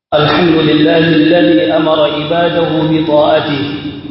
الحمد لله الذي أمر عباده بطاعته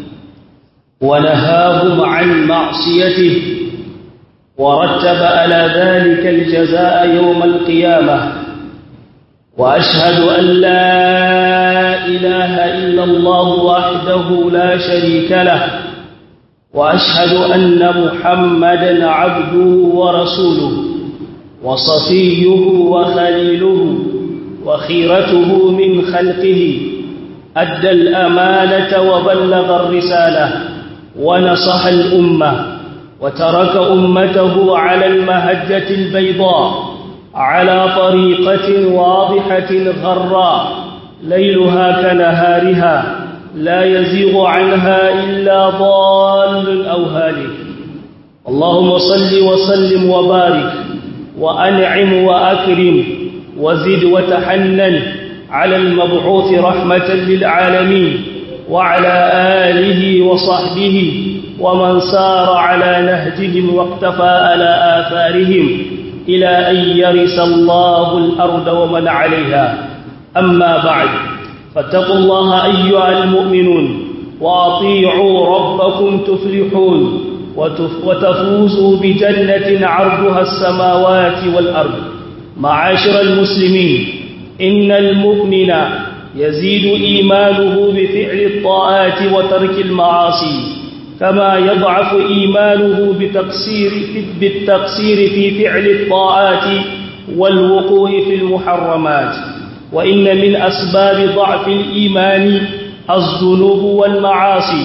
ونهاهم عن معصيته ورتب على ذلك الجزاء يوم القيامة. وأشهد أن لا إله إلا الله وحده لا شريك له، وأشهد أن محمدًا عبده ورسوله وصفيه وخليله وخيرته من خلقه، أدى الأمانة وبلغ الرسالة ونصح الأمة وترك أمته على المهجة البيضاء على طريقة واضحة غراء ليلها كنهارها لا يزيغ عنها إلا ضال أو هالك. اللهم صل وسلم وبارك وأنعم وأكرم وزد وتحنن على المبعوث رحمة للعالمين وعلى آله وصحبه ومن سار على نهجهم واقتفى على آثارهم إلى أن يرث الله الأرض ومن عليها. أما بعد، فاتقوا الله أيها المؤمنون وأطيعوا ربكم تفلحون وتفوزوا بجنة عرضها السماوات والأرض. معاشر المسلمين، إن المؤمن يزيد إيمانه بفعل الطاعات وترك المعاصي، كما يضعف إيمانه بالتقصير في فعل الطاعات والوقوع في المحرمات. وإن من أسباب ضعف الإيمان الذنوب والمعاصي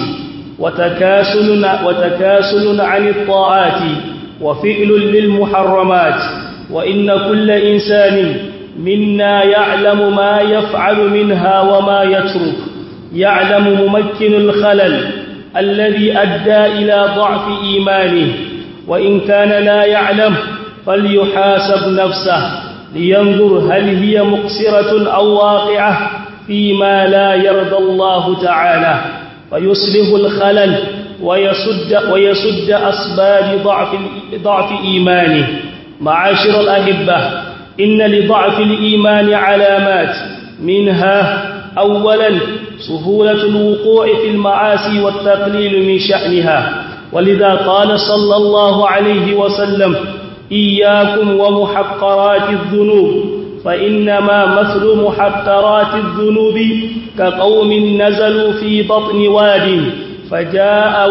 وتكاسل عن الطاعات وفعل للمحرمات. وإن كل إنسان منا يعلم ما يفعل منها وما يترك، يعلم ممكن الخلل الذي أدى إلى ضعف إيمانه، وإن كان لا يعلم فليحاسب نفسه لينظر هل هي مقصرة أو واقعة فيما لا يرضى الله تعالى، فيصلح الخلل ويسد أسباب ضعف إيمانه. معاشر الأحبة، إن لضعف الإيمان علامات، منها أولاً سهولة الوقوع في المعاصي والتقليل من شأنها، ولذا قال صلى الله عليه وسلم: إياكم ومحقرات الذنوب، فإنما مثل محقرات الذنوب كقوم نزلوا في بطن واد فجاء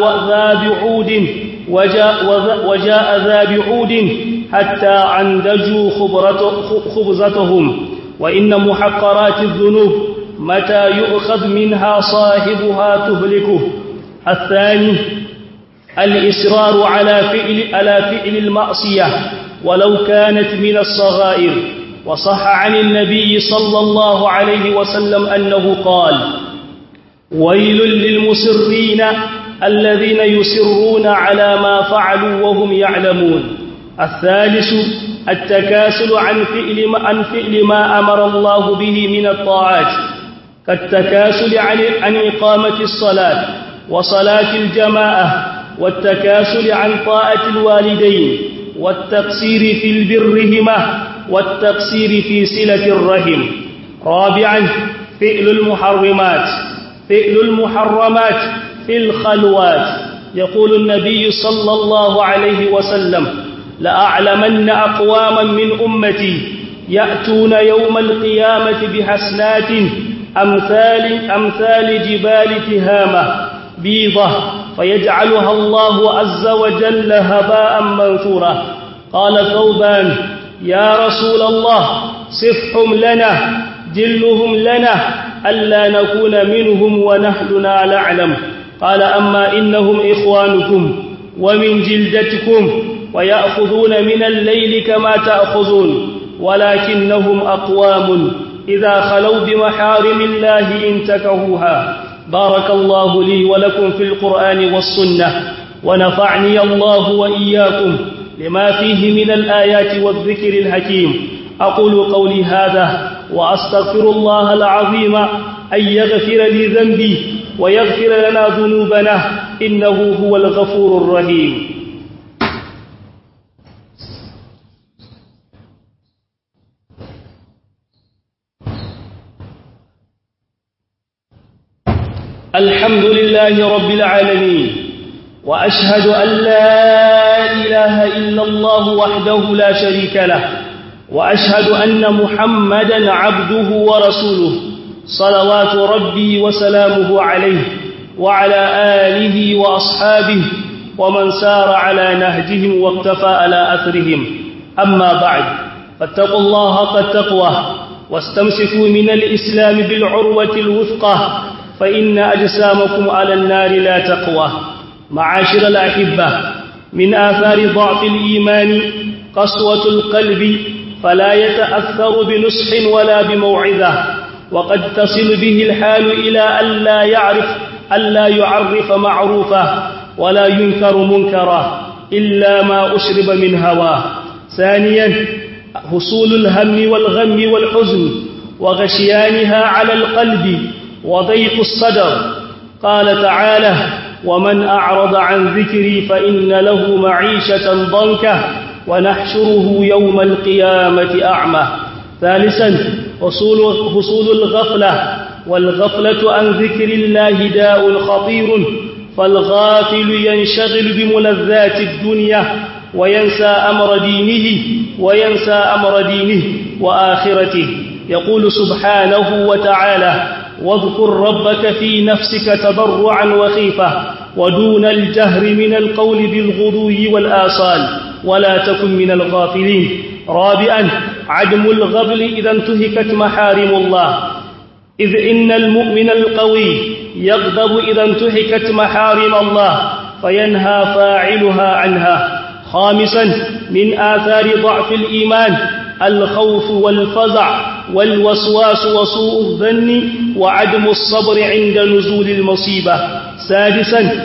ذا بعود حتى عندجوا خبزتهم. وإن محقرات الذنوب متى يؤخذ منها صاحبها تهلكه. الثاني الإصرار على فعل المعصية ولو كانت من الصغائر. وصح عن النبي صلى الله عليه وسلم أنه قال: ويل للمصرين الذين يصرون على ما فعلوا وهم يعلمون. الثالث التكاسل عن فعل ما أمر الله به من الطاعات، كالتكاسل عن إقامة الصلاة وصلاة الجماعة، والتكاسل عن طاعة الوالدين، والتقصير في البرهما، والتقصير في صلة الرحم. رابعا فعل المحرمات في الخلوات. يقول النبي صلى الله عليه وسلم: لأعلمن أقواما من أمتي يأتون يوم القيامة بحسنات أمثال جبال تهامة بيضة، فيجعلها الله عز وجل هباء منثورا. قال ثوبان: يا رسول الله، صفهم لنا، جلهم لنا، ألا نكون منهم ونحن لا نعلم. قال: أما إنهم إخوانكم ومن جلدتكم ويأخذون من الليل كما تأخذون، ولكنهم أقوام إذا خلوا بمحارم الله انتكهوها. بارك الله لي ولكم في القرآن والسنة، ونفعني الله وإياكم لما فيه من الآيات والذكر الحكيم. أقول قولي هذا وأستغفر الله العظيم أن يغفر لي ذنبي ويغفر لنا ذنوبنا، إنه هو الغفور الرحيم. الحمد لله رب العالمين، وأشهد أن لا إله إلا الله وحده لا شريك له، وأشهد أن محمدا عبده ورسوله صلوات ربي وسلامه عليه وعلى آله وأصحابه ومن سار على نهجهم واقتفى على أثرهم. أما بعد، فاتقوا الله حق التقوى واستمسكوا من الإسلام بالعروة الوثقى، فإن أجسامكم على النار لا تقوى. معاشر الأحبة، من آثار ضعف الإيمان قسوة القلب، فلا يتأثر بنصح ولا بموعظة، وقد تصل به الحال إلى ألا يعرف معروفا ولا ينكر منكرا إلا ما أشرب من هواه. ثانيا، حصول الهم والغم والحزن وغشيانها على القلب وضيق الصدر. قال تعالى: ومن أعرض عن ذكري فإن له معيشة ضنكا ونحشره يوم القيامة أعمى. ثالثا، حصول الغفلة، والغفلة عن ذكر الله داء خطير، فالغافل ينشغل بملذات الدنيا وينسى أمر دينه وآخرته. يقول سبحانه وتعالى: واذكر ربك في نفسك تضرعا وخيفة ودون الجهر من القول بالغدو والآصال ولا تكن من الغافلين. رابعا، عدم الغفل إذا انتهكت محارم الله، إذ إن المؤمن القوي يغضب إذا انتهكت محارم الله فينهى فاعلها عنها. خامسا، من آثار ضعف الإيمان الخوف والفزع والوسواس وسوء الظن وعدم الصبر عند نزول المصيبة. سادسا،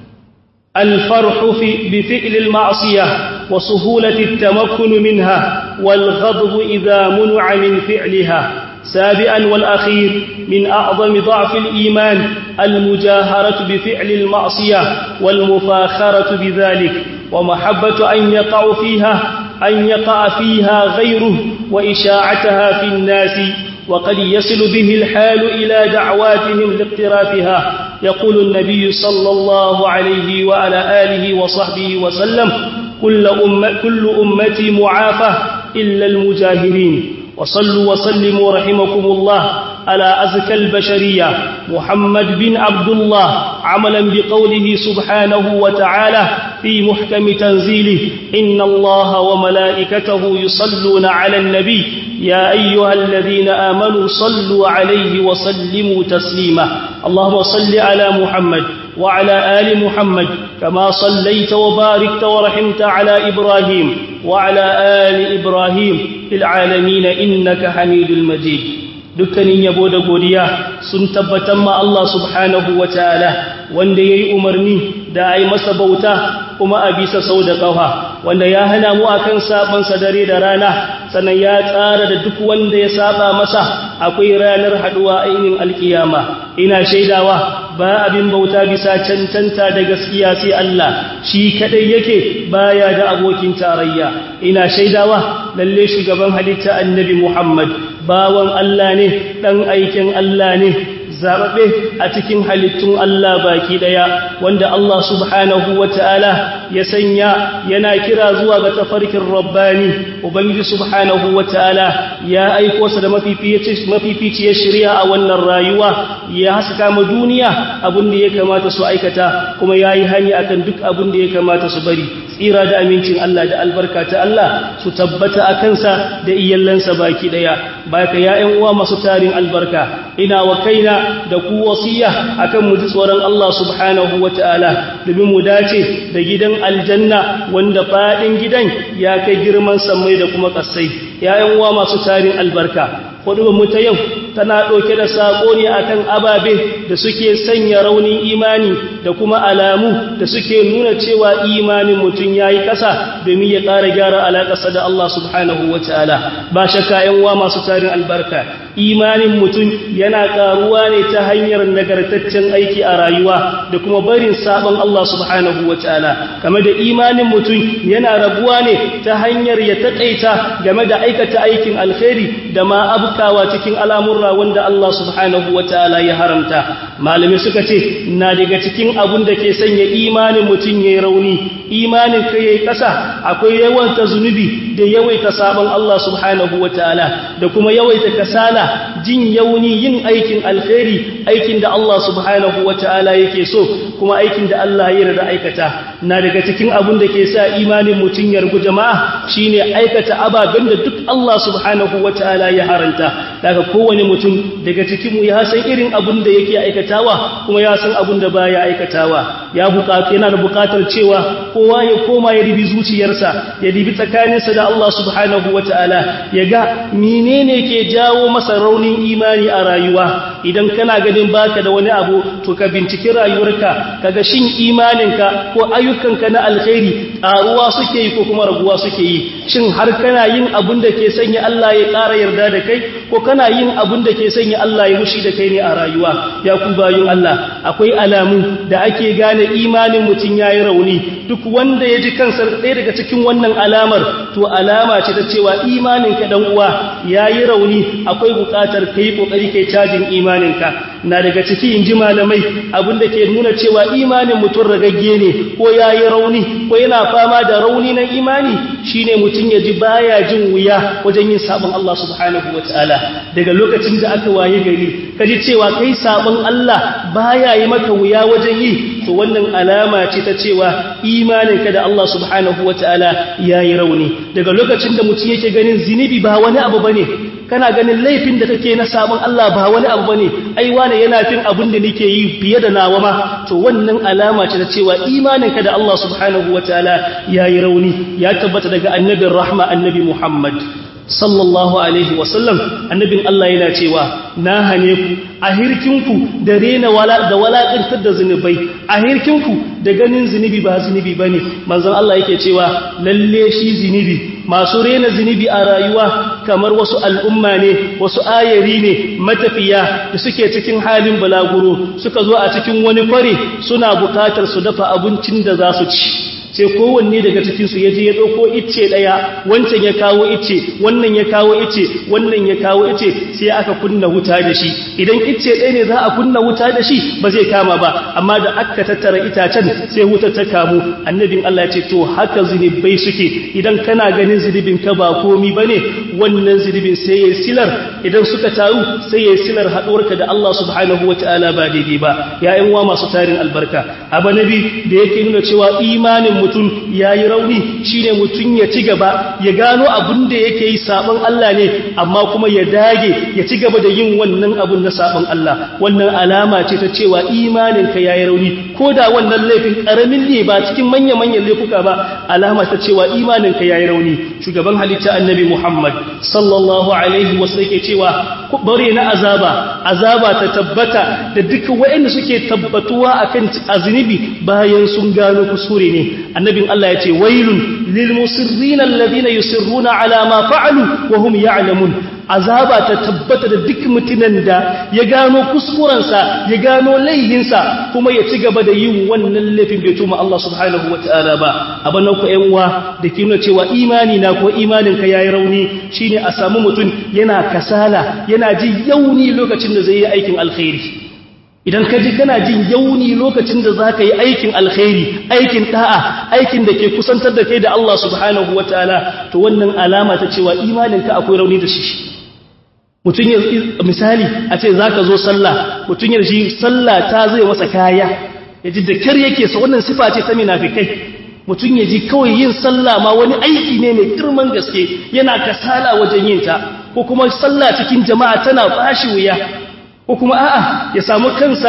الفرح بفعل المعصية وسهولة التمكن منها والغضب إذا منع من فعلها. سابعا والأخير، من أعظم ضعف الإيمان المجاهرة بفعل المعصية والمفاخرة بذلك ومحبة أن يقع فيها غيره وإشاعتها في الناس، وقد يصل به الحال إلى دعواتهم لاقترافها. يقول النبي صلى الله عليه وعلى آله وصحبه وسلم: كل أمتي معافى إلا المجاهرين. وصلوا وسلموا رحمكم الله على أزكى البشرية محمد بن عبد الله، عملا بقوله سبحانه وتعالى في محكم تنزيله: إن الله وملائكته يصلون على النبي يا أيها الذين آمنوا صلوا عليه وسلموا تسليما. اللهم صل على محمد وعلى آل محمد كما صليت وباركت ورحمت على إبراهيم وعلى آل إبراهيم في العالمين إنك حميد المجيد. dukkanin yabo da godiya sun tabbatar ma Allah subhanahu wa ta'ala, wanda ya yi umarni da a yi masa bauta kuma a bisa sau da ƙafa, wanda ya hana mu a kan saɓansa dare da rana, sannan ya tsara da duk wanda ya saɓa masa akwai ranar haɗuwa ainihin alkiyama. Ina shaidawa ba abin bauta bisa cancanta da gaskiya sai Allah, shi kaɗai yake baya da abokin tarayya. Ina shaidawa lalle shugaban halitta annabi Muhammad bawan Allah ne, ɗan aikin Allah ne, zaɓaɓɓe a cikin halittun Allah baki ɗaya, wanda Allah subhanahu wa ta'ala ya sanya yana kira zuwa ga tafarkin rabbani. Ubangiji subhanahu wa ta'ala ya aiko sa da mafificiyar shari'a a wannan rayuwa, ya haska ma duniya abin da ya kamata su aikata, kuma ya yi hanya akan duk abin da ya kamata su bari. Tsira da amincin Allah da albarka ta Allah su tabbata a kansa da iyallansa baki ɗaya. Baka ya ‘yan uwa masu tarin albarka, ina wa kaina da ku wasiya akan mu ji tsoron Allah subhanahu wa ta'ala, domin mu dace da gidan aljanna wanda faɗin gidan ya kai girman sammai da kuma ƙasai. Ya ‘yan uwa masu tarin albarka, hudubar mu ta yau tana ɗauke da saƙo ne akan ababe da suke sanya raunin imani da kuma alamu da suke nuna cewa imanin mutum ya yi ƙasa, domin ya ƙara gyara alaƙarsa da Allah subhanahu wa ta'ala. Ba shakka ‘yan uwa masu tarin albarka, imanin mutum yana karuwa ne ta hanyar nagartaccen aiki a rayuwa da kuma barin sabon Allah subhanahu wataala, kamar da imanin mutum yana rabuwa ne ta hanyar ya taƙaita game da aikata aikin alkhairi da ma abkawa cikin al'amurra wanda Allah subhanahu wataala ya haramta. Malamai suka ce na daga cikin abun da ke sanya imanin mutum yayi rauni, imanin ka yayi ƙasa, akwai yawan zunubi da yawaita sabon Allah subhanahu wataala da kuma yawaita kasala, jin yauni yin aikin alkhairi, aikin da Allah subhanahu wataala yake so kuma aikin da Allah ya yarda aikata. Na daga cikin abun da ke sa imanin mutum ya rugu jama'a shine aikata ababen da duk Allah subhanahu wataala ya haranta. Daga kowane mutum daga cikin mu ya san irin abun da yake aikatawa kuma ya san abun da baya aikatawa. Yana da bukatar cewa kowa ya koma ya ribi zuciyarsa, ya ribi tsakaninsa da Allah subhanahu wataala, ya ga menene ke jawo masa raunin imani a rayuwa. Idan kana ganin baka da wani abu, to ka binciki rayuwarka, kaga shin imaninka ko ayyukanka na alkhairi ƙaruwa suke yi ko kuma raguwa suke yi. Shin har kana yin abun da ke sanya Allah ya ƙara yarda da kai, ko kana yin abun da ke sanya Allah ya mushi da kai ne a rayuwa? Ya ku bayin Allah, akwai alamu da ake gane imanin mutum yayi rauni. Duk wanda ya ji kansa ɗaya daga cikin wannan alamar, to alama ce ta cewa imaninka dan uwa yayi rauni, akwai buƙatar kai kokari kai cajin imaninka. Na daga ciki inji malamai abin da ke nuna cewa imanin mutum ragagge ne ko yayi rauni ko yana fama da rauni na imani, shine mutum ya ji baya jin wuya wajen yin sabon Allah subhanahu wataala. Daga lokacin da aka waye gari kaji cewa kai sabon Allah baya yi maka wuya wajen yi, to wannan alama ce ta cewa imaninka da Allah subhanahu wataala yayi rauni. Daga lokacin da mutum yake ganin zinubi ba wani abu bane, kana ganin laifin da kake na sabon Allah ba wani abu bane, ai wane yana fin abin da nake yi fiye da nawa ma, to wannan alama ce ta cewa imaninka da Allah subhanahu wataala yayi rauni. Ya tabbata daga annabin rahma annabi Muhammad sallallahu alaihi wasallam, annabin Allah yana cewa na hane ku a hirkinku da rena da walakantar da zinubai, a hirkinku da ganin zinubi ba zinubi bane. Manzon Allah yake cewa lalle shi zinubi, masu rena zinubi a rayuwa kamar wasu al'umma ne, wasu ayari ne matafiya da suke cikin halin balaguro, suka zo a cikin wani kware suna bukatar su dafa abincin da za su ci. Sai kowanne daga cikinsu ya je ya ɗauko icce ɗaya, wancan ya kawo icce, wannan ya kawo icce, wannan ya kawo icce, sai aka kunna wuta da shi. Idan icce ɗaya ne za a kunna wuta da shi ba zai kama ba, amma da aka tattara itacen sai wutar ta kamu. Annabin Allah ya ce to haka zunubai suke, idan kana ganin zunubin ka ba komi bane, wannan zunubin sai ya silar, idan suka taru sai ya silar haɗuwarka da Allah subhanahu wataala ba daidai ba. Ya ƴan uwa masu tarin albarka, abu nabi da yake nuna cewa imanin mutum yayi rauni shine mutum ya ci gaba ya gano abin da yake yi sabon Allah ne, amma kuma ya dage ya ci gaba da yin wannan abun na sabon Allah. Wannan alama ce ta cewa imaninka yayi rauni, ko da wannan laifin karamin ne ba cikin manyan laifuka ba, alama ta cewa imaninka yayi rauni. Shugaban halitta annabi Muhammad sallallahu alaihi wasallam yake cewa ku bare na azaba ta tabbata da duk waɗanda suke tabbatuwa akan aznibi bayan sun gano kusure ne. Annabin Allah ya ce wailun lil musirrin alladhina yusirruna ala ma fa'alu wa hum ya'lamun. Azaba ta tabbata da duk mutumin da ya gano kuskurensa, ya gano laihinsa, kuma ya ci gaba da yin wannan laifin bai tuma Allah subhanahu wataala ba. Abin nan ku ƴan uwa da ke nuna cewa imani na ko imaninka yayi rauni shine a samu mutum yana kasala, yana ji yauni lokacin da zai yi aikin alkhairi. Idan ka ji kana jin yauni lokacin da za ka yi aikin alkhairi, aikin da'a, aikin da ke kusantar da kai da Allah subhanahu wataala, to wannan alama ta cewa imaninka akwai rauni da shi. Mutum ya misali a ce za ka zo sallah, mutum ya ji sallah ta zai masa kaya, ya ji da kyar yake sa, wannan sifa ce ta munafikai. Mutum ya ji kawai yin sallah ma wani aiki ne mai girman gaske, yana kasala wajen yin ta, ko kuma sallah cikin jama'a tana bashi wuya, ko kuma a'a ya samu kansa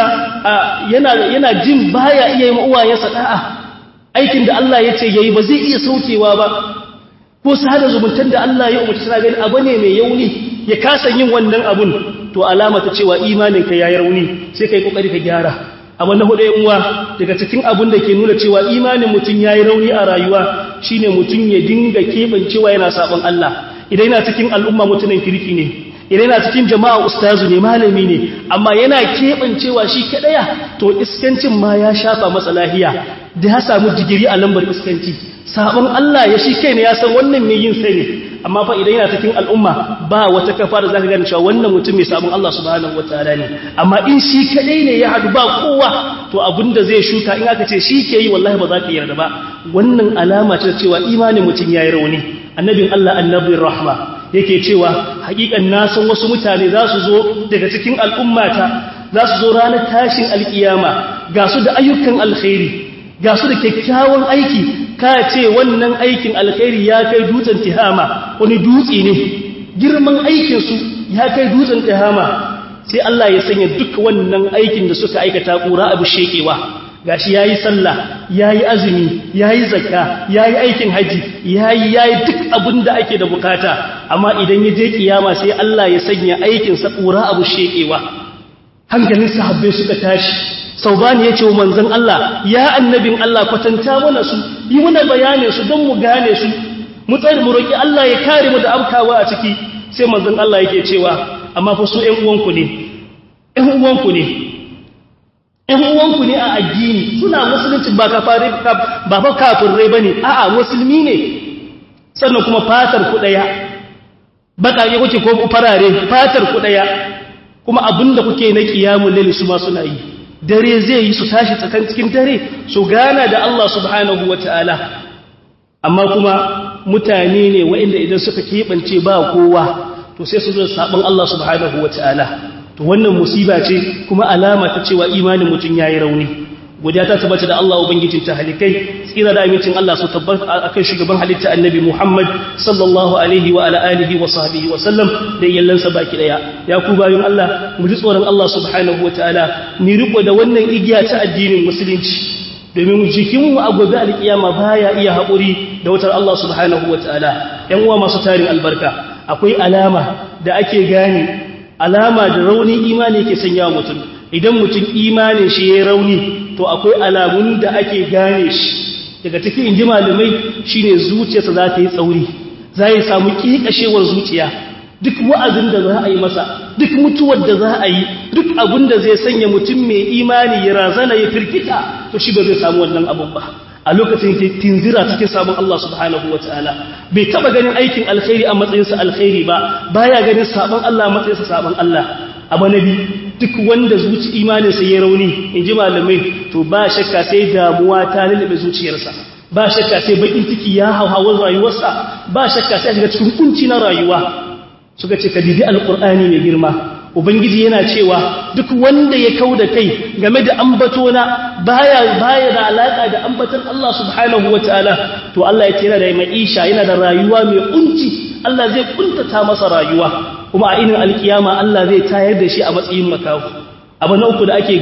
yana jin baya iya yi uwayensa da'a, aikin da Allah ya ce yayi ba zai iya saukewa ba, ko sada zumuntar da Allah ya umarci sana gani abu ne mai yauni ya kasa yin wannan abun, to alama ta cewa imaninka yayi rauni, sai kai kokari ka gyara. Abu na hudu yan uwa daga cikin abun da ke nuna cewa imanin mutum yayi rauni a rayuwa shine mutum ya dinga kebancewa yana sabon Allah. Idan yana cikin al'umma mutumin kirki ne, idan yana cikin jama'a ustazu ne malami ne amma yana kebancewa shi kadaya to iskancin ma ya shafa masa lahiya da ya samu digiri a lambar iskanci sabon Allah ya shi kai ne ya san wannan mai yin sai ne amma fa idan yana cikin al'umma ba wata kafa da zaka gane cewa wannan mutum mai sabon Allah subhanahu wataala ne amma in shi kadai ne ya hadu ba kowa to abinda zai shuka in aka ce shi ke yi wallahi ba za ka yarda ba wannan alama ce cewa imanin mutum yayi rauni annabin Allah annabin rahma yake cewa hakikan na san wasu mutane za su zo daga cikin al'ummata za su zo ranar tashin alkiyama ga su da ayyukan alkhairi ga su da kyakkyawan aiki ka ce wannan aikin alkhairi ya kai dutsen tihama wani dutse ne girman aikinsu ya kai dutsen tihama sai Allah ya sanya duk wannan aikin da suka aikata kura abu shekewa gashi yayi sallah yayi azumi yayi zakka yayi aikin haji yayi duk abin da ake da bukata amma idan ya je kiyama sai Allah ya sanya aikin sa kura abu shekewa hankalin sahabbai suka tashi saubani ya ce wa manzon Allah ya annabin Allah kwatanta mana su yi mana bayanin su don mu gane su mu tsare mu roki Allah ya kare mu da amkawa a ciki sai manzon Allah yake cewa amma fa su ƴan uwanku ne ƴan uwanku ne a addini suna musulunci ba kafare ba fa kafirai bane a'a musulmi ne sannan kuma fatar ku daya bakake kuke ko farare fatar ku daya kuma abinda kuke na qiyamul layl su ma suna yi dare zai yi su tashi tsakan cikin dare su gana da Allah subhanahu wataala amma kuma mutane ne waɗanda idan suka keɓance ba kowa to sai su zo sabon Allah subhanahu wataala to wannan musiba ce kuma alama ta cewa imanin mutum yayi rauni godiya ta tabbata da Allah ubangijin ta halikai tsira da amincin Allah su tabbata akan shugaban halitta annabi Muhammad sallallahu alaihi wa ala alihi wa sahbihi wa sallam da yallansa baki daya ya ku bayin Allah mu ji tsoron Allah subhanahu wataala ni riko da wannan igiya ta addinin musulunci domin jikinmu a gobe alkiyama baya iya haƙuri da wutar Allah subhanahu wataala yan uwa masu tarin albarka akwai alama da ake gane alama da rauni imani ke sanya mutum idan mutum imanin shi yayi rauni to akwai alamun da ake gane shi daga cikin inji malamai shine zuciyarsa za ta yi tsauri za ya samu kikashewar zuciya duk wa'azin da za a yi masa duk mutuwar da za a yi duk abin da zai sanya mutum mai imani ya razana ya firgita to shi ba zai samu wannan abun ba a lokacin tinzira cikin sabon Allah subhanahu wataala bai taba ganin aikin alkhairi a matsayinsa alkhairi ba baya ganin sabon Allah a matsayinsa sabon Allah abu nabi duk wanda zuci imaninsa ya rauni inji malamai to ba shakka sai damuwa ta lalabe zuciyarsa ba shakka sai bakin ciki ya hawa rayuwarsa ba shakka sai shiga cikin kunci na rayuwa suka ce ka dibi alqur'ani mai girma ubangiji yana cewa duk wanda ya kauda kai game da ambatona baya da alaka da ambatan Allah subhanahu wataala to Allah ya ce yana da maisha yana da rayuwa mai kunci Allah zai kuntata masa rayuwa kuma a inin alkiyama Allah zai tayar da shi a matsayin makafu abu na uku da ake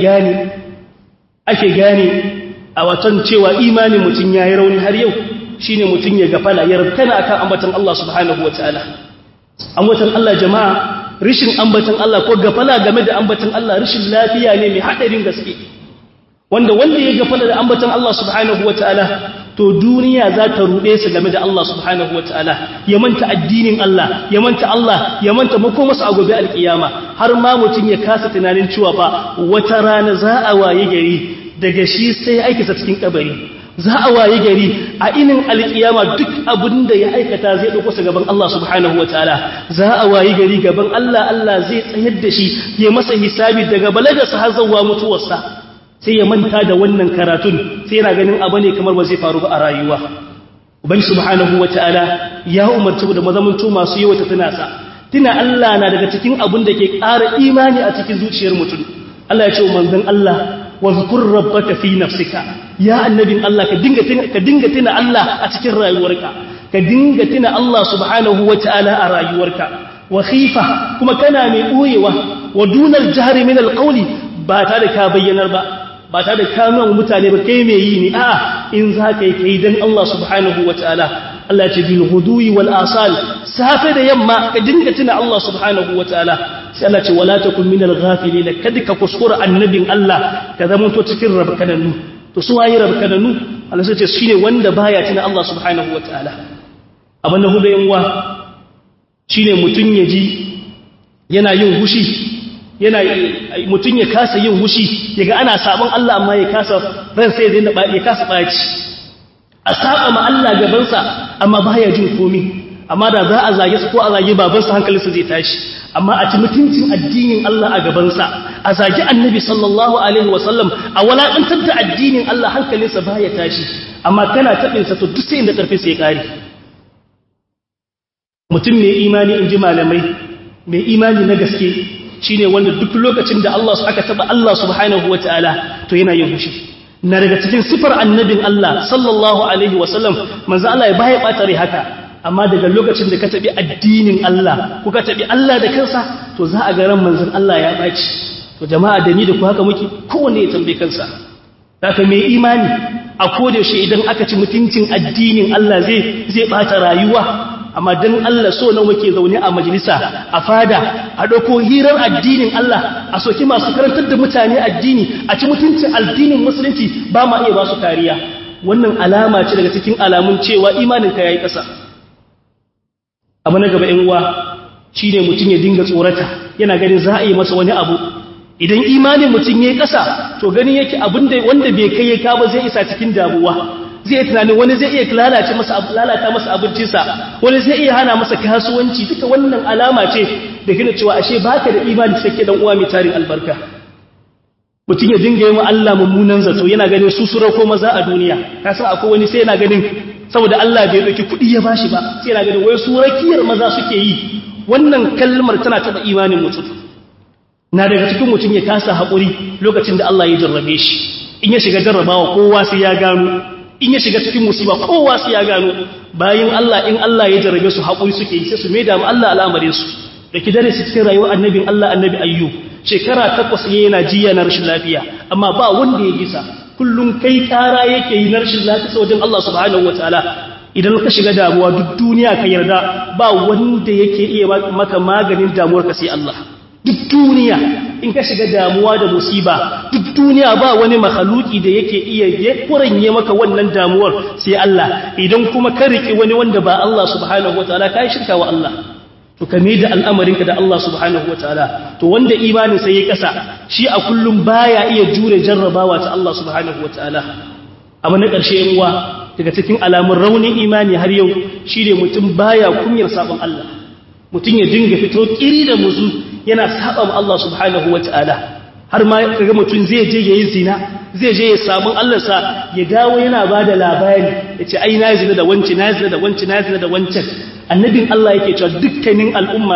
gane a watan cewa imanin mutum yayi rauni har yau shine mutum ya gafala ya rabkana akan ambatan Allah subhanahu wataala ambatan Allah jama'a rishin ambatan Allah ko gafala game da ambatan Allah rishin lafiya ne mai hadarin gaske wanda ya gafala da ambatan Allah subhanahu wataala to duniya za ta rude su game da Allah subhanahu wataala ya manta addinin Allah ya manta makomarsa a gobe alkiyama har ma mutun ya kasa tunanin cewa fa wata rana za a waye gari daga shi sai aikata cikin kabari za a waye gari a inin alkiyama duk abinda ya aikata zai dauko sa gaban Allah subhanahu wataala za a waye gari gaban Allah zai tsayar da shi ya masa hisabi daga balagarsa har zuwa mutuwarsa sai ya manta da wannan karatun sai yana ganin abu ne kamar ba zai faru ba a rayuwa ubangi subhanahu wataala ya umarci da mazamantu masu yawa ta tuna Allah na daga cikin abin da ke ƙara imani a cikin zuciyar mutum Allah ya ce manzon Allah wazkur rabbaka fi nafsika ya annabin Allah ka dinga tuna Allah a cikin rayuwarka ka dinga tuna Allah subhanahu wataala a rayuwarka wa khifa kuma kana mai boyewa wa dunal jahri min alqawli ba ta da ka bayyanar ba ta da kanuwan mutane ba kai mai yi ne a'a in za ka yi kai dan Allah subhanahu wataala Allah ce bil ghudwi wal asal safe da yamma ka dinga tuna Allah subhanahu wataala sai Allah ce wala takun minal ghafilin kada ka kuskura annabin Allah ka zama to cikin rabkananu to su wayi rabkananu Allah sai ce shine wanda baya tuna Allah subhanahu wataala abin da hudu yanwa shine mutun yaji yana yin hushi, yana mutum ya kasa yin hushi yaga ana sabon Allah amma ya kasa ran sai ya kasa baci a saba ma Allah gabansa amma baya jin komai, amma da za a zage su ko a zage babansa hankalinsa zai tashi, amma a ci mutuncin addinin Allah a gabansa, a zage annabi sallallahu alaihi wasallam, a walakantar da addinin Allah hankalinsa baya tashi, amma kana tabinsa to duk sai inda karfi sai kare. Mutum mai imani in ji malamai, mai imani na gaske shine wanda duk lokacin da Allah aka taba Allah subhanahu wataala to yana yin fushi. Na daga cikin sifar annabin Allah sallallahu alaihi wasallam manzo Allah ya baya batare haka, amma daga lokacin da ka tabi addinin Allah ko ka tabi Allah da kansa to za a ga ran manzon Allah ya baci. To jama'a da ni da ku haka muke, kowanne ya tambaye kansa. Haka mai imani a koda yaushe idan aka ci mutuncin addinin Allah zai bata rayuwa, amma dan Allah so nawa muke zaune a majalisa a fada a dauko hirar addinin Allah, a soki masu karantar da mutane addini, a ci mutuncin addinin musulunci ba ma iya ba su kariya. Wannan alama ce daga cikin alamun cewa imaninka yayi kasa. Abu na gaba 'yan uwa shine mutum ya dinga tsorata, yana ganin za a yi masa wani abu. Idan imanin mutum yayi kasa to ganin yake abinda wanda bai kai ya ka ba zai isa cikin damuwa, zai tunanin wani zai iya lalata masa abincinsa, wani zai iya hana masa kasuwanci. Duka wannan alama ce da gina cewa ashe baka da imani sake dan uwa mai tarin albarka. Mutum ya dinga yi wa Allah mummunan zato, yana ganin su ko maza a duniya. Ka san akwai wani sai yana ganin saboda Allah bai dauki kuɗi ya bashi ba, sai yana ganin wai su rakiyar maza suke yi. Wannan kalmar tana taba imanin mutum. Na daga cikin mutum ya kasa haƙuri lokacin da Allah ya jarrabe shi. In ya shiga jarrabawa kowa sai ya gano, in ya shiga cikin musiba kowa sai ya gano. Bayan Allah in Allah ya jarrabe su haƙuri suke yi, sai su maida mu Allah al'amarin su. Da kidare su cikin rayuwar annabin Allah, annabi Ayyub, shekara 8 yana jiya na rashin lafiya, amma ba wanda ya gisa. Kullum kai kara yake yi na rashin lafiya wajen Allah subhanahu wataala. Idan ka shiga damuwa duk duniya ka yarda ba wanda yake iya maka maganin damuwarka sai Allah. Duk duniya in ka shiga damuwa da musiba, duk duniya ba wani makhluki da yake iya kuranye maka wannan damuwar sai Allah. Idan kuma ka riki wani wanda ba Allah subhanahu wataala kai shirka wa Allah, to ka da al'amarinka da Allah subhanahu wataala. To wanda imanin sai ya kasa, shi a kullum baya iya jure jarrabawa ta Allah subhanahu wataala. Amma na ƙarshe ruwa daga cikin alamun raunin imani har yau shine mutum baya kunyar sabon Allah. Mutum ya dinga fito kiri da muzu yana saba Allah subhanahu wataala, har ma kaga mutum zai je yayin zina, zai je ya sabon Allah sa ya dawo yana bada labari yace ai na zina da wanci, na zina da wanci, na zina da wancan. Annabin Allah yake cewa dukkanin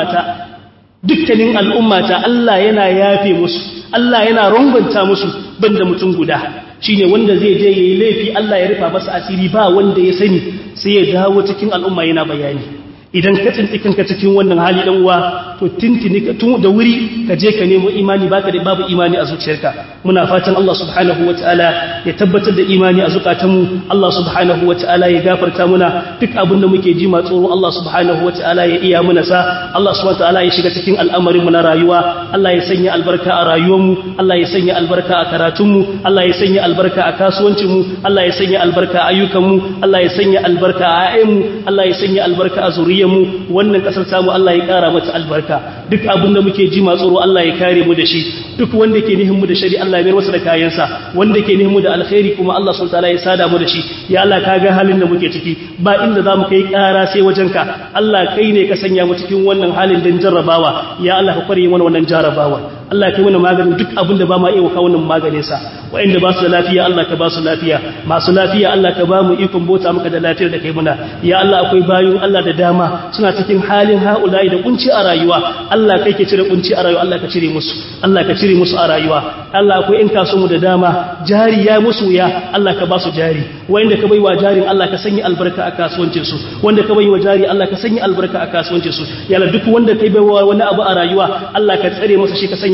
al'ummata Allah yana yafe musu, Allah yana rangwanta musu banda mutum guda, shine wanda zai je yayi laifi Allah ya rufa masa asiri ba wanda ya sani, sai ya dawo cikin al'umma yana bayani. Idan ka tsinci kanka cikin wannan hali dan uwa, to tintini ka tun da wuri ka je ka nemo imani, baka da babu imani a zuciyarka. Muna fatan Allah subhanahu wataala ya tabbatar da imani a zukatanmu, Allah subhanahu wataala ya gafarta muna duk abin da muke ji ma tsoro, Allah subhanahu wataala ya iya muna sa, Allah subhanahu wataala ya shiga cikin al'amarin mu na rayuwa, Allah ya sanya albarka a rayuwarmu, Allah ya sanya albarka a karatunmu, Allah ya sanya albarka a kasuwancinmu, Allah ya sanya albarka a ayyukanmu, Allah ya sanya albarka a ayyanmu, Allah ya sanya albarka a zuriyarmu. Wannan kasar samu Allah ya kara mata albarka. Duk abin da muke ji ma tsoro Allah ya kare mu da shi, duk wanda ke nihin mu da shari Allah ya mayar masa da kayansa, wanda ke nihin mu da alkhairi kuma Allah subhanahu wataala ya sada mu da shi. Ya Allah ka ga halin da muke ciki, ba inda zamu kai kara sai wajenka. Allah kai ne ka sanya mu cikin wannan halin dan jarrabawa. Ya Allah ka kware mana wannan jarrabawa. Allah kai mana maganin duk abin da ba ma iya kawo wannan maganin sa. Wa'inda ba su da lafiya Allah ka ba su lafiya, masu lafiya Allah ka ba mu ikon bota maka da lafiyar da kai muna. Ya Allah akwai bayun Allah da dama suna cikin halin haula'i da kunci a rayuwa, Allah kai ke cire kunci a rayuwa, Allah ka cire musu, Allah ka cire musu a rayuwa. Allah akwai in kaso mu da dama jari ya musu ya, Allah ka ba su jari. Wanda ka baiwa jarin Allah ka sanya albarka a kasuwancin su, wanda ka baiwa jari Allah ka sanya albarka a kasuwancin su. Ya Allah duk wanda kai baiwa wani abu a rayuwa Allah ka tsare masa shi, ka sanya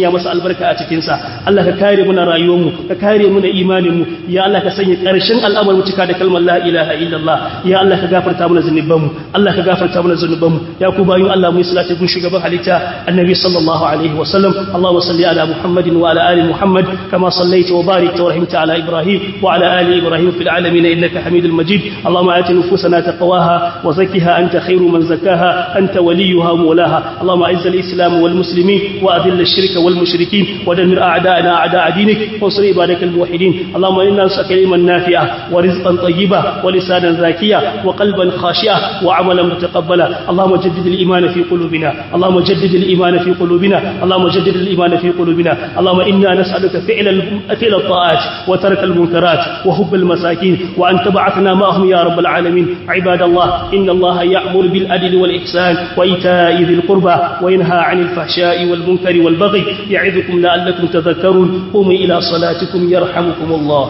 sanya masa albarka a cikin sa Allah ka kare mu na rayuwar mu ka kare mu na imanin mu ya Allah ka sanya karshen al'amarin mu cika da kalmar la ilaha illallah ya Allah ka gafarta mana zunuban mu Allah ka gafarta mana zunuban mu ya ku bayin Allah mu salati gun shugaban halitta annabi sallallahu alaihi wa sallam Allahumma salli ala Muhammadin wa ala ali Muhammad kama sallaita wa barakta wa rahimta ala Ibrahim wa ala ali Ibrahim fil alamin innaka Hamidul Majid Allahumma ati nufusana taqwaha wa zakkiha anta khairu man zakkaha anta waliyuha mawlaha Allahumma a'izz al-islam wal muslimin wa adhill ash-shirka wal mushrikeen wa dammir a'da'ana a'da'a dinik wa ansur ibadakal muwahhidin Allahumma inna nas'aluka ilman nafi'a wa rizqan tayyiba wa lisanan zakiya wa qalban khashi'a wa 'amalan mutaqabbala Allahumma jaddid al-iman fi qulubina Allahumma jaddid al-iman fi qulubina Allahumma jaddid al-iman fi qulubina Allahumma inna nas'aluka fi'l at-ta'at wa tark al-munkarat wa hubb al-masakin wa an tab'athna ma'ahum ya rabb al-alamin ibadallah inna Allah ya'muru bil adli wal ihsan wa ita'i dhil qurba wa yanha 'anil fahsha'i wal munkari wal baghi ya'idhukum la'allakum tadhakkarun qumu ila salatikum yarhamukum Allah